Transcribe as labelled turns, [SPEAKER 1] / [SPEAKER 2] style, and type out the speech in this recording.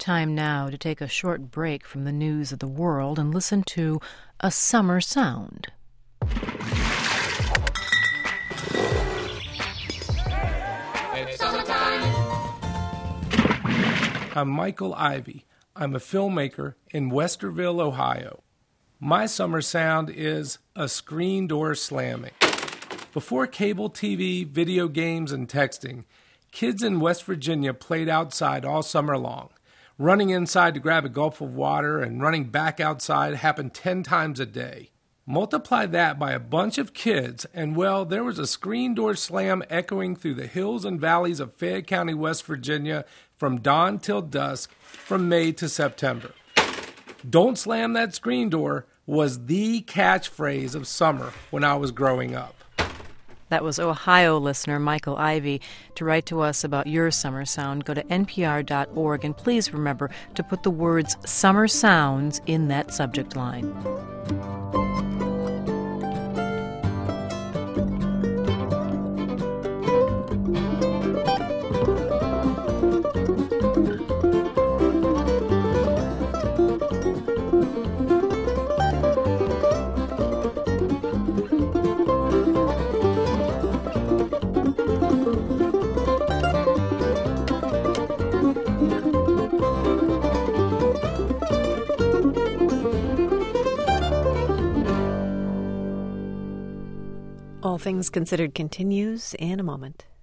[SPEAKER 1] Time now to take a short break from the news of the world and listen to a summer sound.
[SPEAKER 2] It's summertime. I'm Michael Ivey. I'm a filmmaker in Westerville, Ohio. My summer sound is a screen door slamming. Before cable TV, video games, and texting, kids in West Virginia played outside all summer long. Running inside to grab a gulp of water and running back outside happened 10 times a day. Multiply that by a bunch of kids, and well, there was a screen door slam echoing through the hills and valleys of Fayette County, West Virginia, from dawn till dusk, from May to September. "Don't slam that screen door" was the catchphrase of summer when I was growing up.
[SPEAKER 1] That was Ohio listener Michael Ivey. To write to us about your summer sound, go to npr.org, and please remember to put the words "summer sounds" in that subject line. All Things Considered continues in a moment.